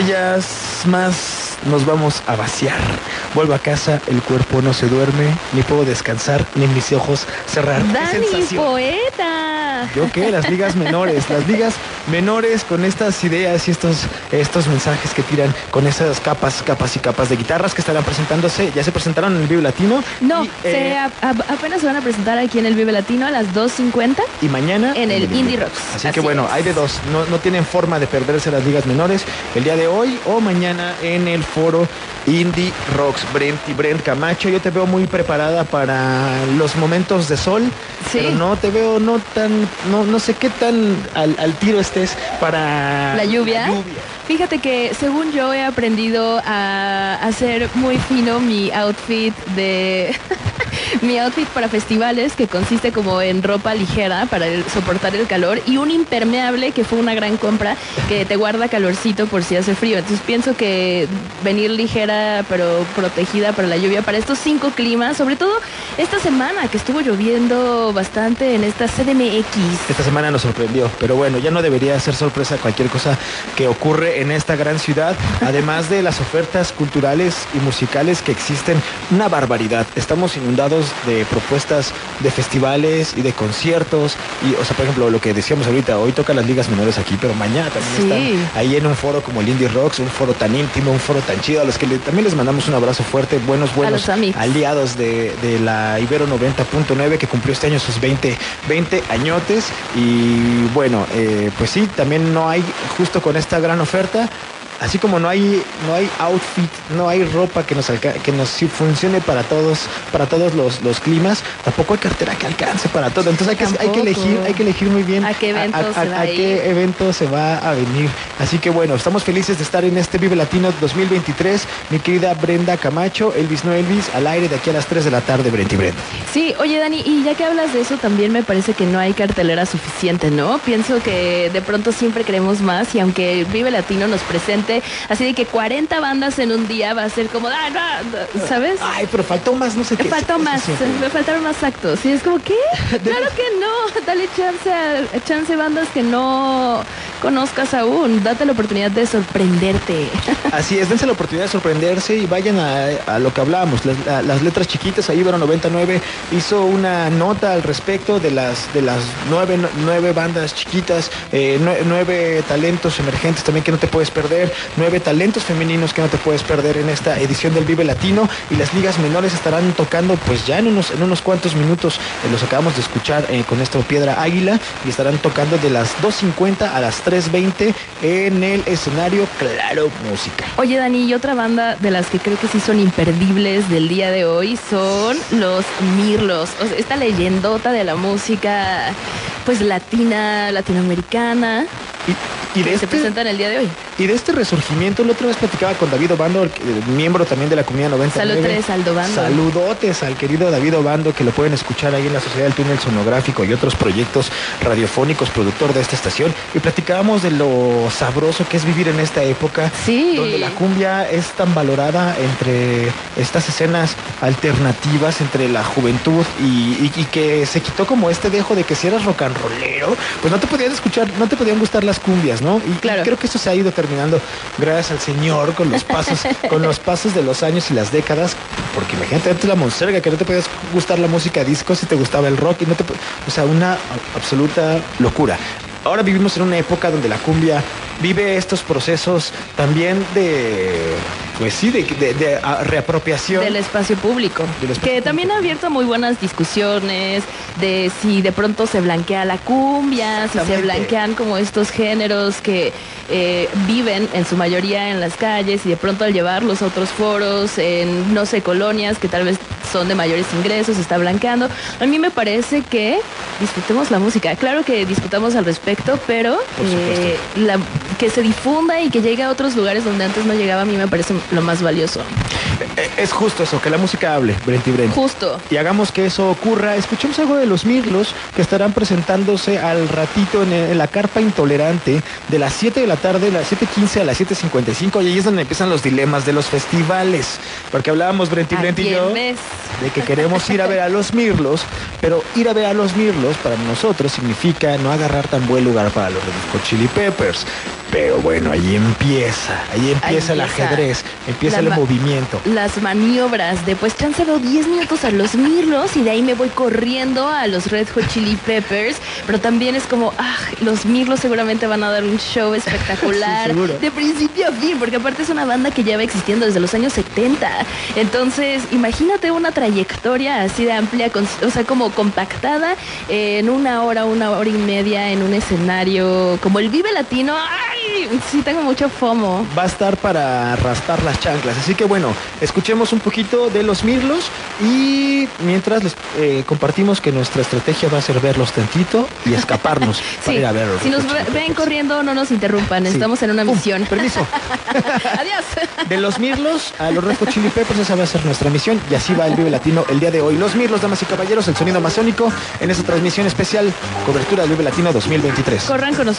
ellas más nos vamos a vaciar. Vuelvo a casa, el cuerpo no se duerme, ni puedo descansar, ni mis ojos cerrar. ¡Dani, poeta! ¿Yo qué? Las ligas menores con estas ideas y estos mensajes que tiran con esas capas y capas de guitarras que estarán presentándose. Ya se presentaron en el Vive Latino. No, apenas se van a presentar aquí en el Vive Latino a las 2:50. Y mañana en el Indie Rocks. Así que bueno, hay de dos. No tienen forma de perderse las ligas menores el día de hoy o mañana en el foro Indie Rocks. Brent Camacho, yo te veo muy preparada para los momentos de sol. Sí. Pero no te veo no sé qué tan al tiro estés para la lluvia. Fíjate que según yo he aprendido a hacer muy fino mi outfit mi outfit para festivales, que consiste como en ropa ligera para soportar el calor y un impermeable que fue una gran compra que te guarda calorcito por si hace frío. Entonces pienso que venir ligera pero protegida para la lluvia, para estos 5 climas, sobre todo esta semana que estuvo lloviendo bastante en esta CDMX. Esta semana nos sorprendió, pero bueno, ya no debería ser sorpresa cualquier cosa que ocurre en esta gran ciudad, además de las ofertas culturales y musicales que existen, una barbaridad. Estamos inundados de propuestas de festivales y de conciertos y, o sea, por ejemplo, lo que decíamos ahorita, hoy tocan las ligas menores aquí, pero mañana también están ahí en un foro como el Indie Rocks, un foro tan íntimo, un foro tan chido, a los que también les mandamos un abrazo fuerte, buenos aliados de la Ibero 90.9 que cumplió este año sus 20 añotes y bueno, pues sí, también no hay, justo con esta gran oferta, así como no hay outfit, no hay ropa que nos funcione para todos los climas, tampoco hay cartera que alcance para todo. Entonces hay que elegir muy bien a qué evento se va a venir. Así que bueno, estamos felices de estar en este Vive Latino 2023. Mi querida Brenda Camacho, Elvis no Elvis, al aire de aquí a las 3 de la tarde, Brent y Brenda. Sí, oye Dani, y ya que hablas de eso, también me parece que no hay cartelera suficiente, ¿no? Pienso que de pronto siempre queremos más y aunque Vive Latino nos presente así de que 40 bandas en un día va a ser como, ¿sabes? Ay, pero faltó más, no sé qué. Faltó más, me faltaron más actos. Y es como, ¿qué? Claro que no, dale chance bandas que no conozcas aún, date la oportunidad de sorprenderte. Así es, dense la oportunidad de sorprenderse y vayan a lo que hablábamos, las letras chiquitas. Ahí Ibero 99 hizo una nota al respecto de las 9 bandas chiquitas, 9 talentos emergentes también que no te puedes perder, 9 talentos femeninos que no te puedes perder en esta edición del Vive Latino, y las ligas menores estarán tocando pues ya en unos cuantos minutos, los acabamos de escuchar con esta Piedra Águila, y estarán tocando de las 2:50 a las 3:20 en el escenario Claro Música. Oye Dani, y otra banda de las que creo que sí son imperdibles del día de hoy son los Mirlos, o sea, esta leyendota de la música pues latinoamericana. Y se presentan el día de hoy. Y de este resurgimiento, la otra vez platicaba con David Obando, miembro también de la comunidad 99. Saludos, Aldo Bando. Saludotes al querido David Obando, que lo pueden escuchar ahí en la Sociedad del Túnel Sonográfico y otros proyectos radiofónicos, productor de esta estación. Y platicábamos de lo sabroso que es vivir en esta época, donde la cumbia es tan valorada entre estas escenas alternativas, entre la juventud y que se quitó como este dejo de que si eras rock and rollero, pues no te podían gustar las cumbias, ¿no? Y claro, creo que eso se ha ido terminando gracias al Señor con los pasos de los años y las décadas, porque imagínate antes la monserga, que no te podías gustar la música disco si te gustaba el rock, o sea, una absoluta locura. Ahora vivimos en una época donde la cumbia vive estos procesos también de reapropiación del espacio público, que también ha abierto muy buenas discusiones de si de pronto se blanquea la cumbia, si se blanquean como estos géneros que viven en su mayoría en las calles y de pronto al llevarlos a otros foros, en no sé, colonias que tal vez son de mayores ingresos, se está blanqueando. A mí me parece que disfrutemos la música, claro que discutamos al respecto, pero que se difunda y que llegue a otros lugares donde antes no llegaba, a mí me parece lo más valioso. Es justo eso, que la música hable, Brent y Brent. Justo. Y hagamos que eso ocurra. Escuchemos algo de los Mirlos, que estarán presentándose al ratito en la Carpa Intolerante, de las 7 de la tarde, las 7:15 a las 7:55, y ahí es donde empiezan los dilemas de los festivales. Porque hablábamos, Brent y yo, de que queremos ir a ver a los Mirlos, pero ir a ver a los Mirlos para nosotros significa no agarrar tan buen lugar para los Red Hot Chili Peppers. Pero bueno, ahí empieza el ajedrez, empieza el movimiento. Las maniobras de pues chánselo 10 minutos a los Mirlos y de ahí me voy corriendo a los Red Hot Chili Peppers, pero también es como, los Mirlos seguramente van a dar un show espectacular sí, de principio a fin, porque aparte es una banda que lleva existiendo desde los años 70. Entonces, imagínate una trayectoria así de amplia, o sea, como compactada en una hora y media en un escenario como el Vive Latino. ¡Ay! Sí, tengo mucho FOMO. Va a estar para raspar las chanclas. Así que bueno, escuchemos un poquito de los Mirlos y mientras les compartimos que nuestra estrategia va a ser verlos tantito y escaparnos para ir a verlos. Si nos ven corriendo, no nos interrumpan. Estamos en una misión. Permiso. Adiós. De los Mirlos a los Red Hot Chili Peppers, esa va a ser nuestra misión y así va el Vive Latino el día de hoy. Los Mirlos, damas y caballeros, el sonido masónico en esta transmisión especial, cobertura del Vive Latino 2023. Corran con nosotros.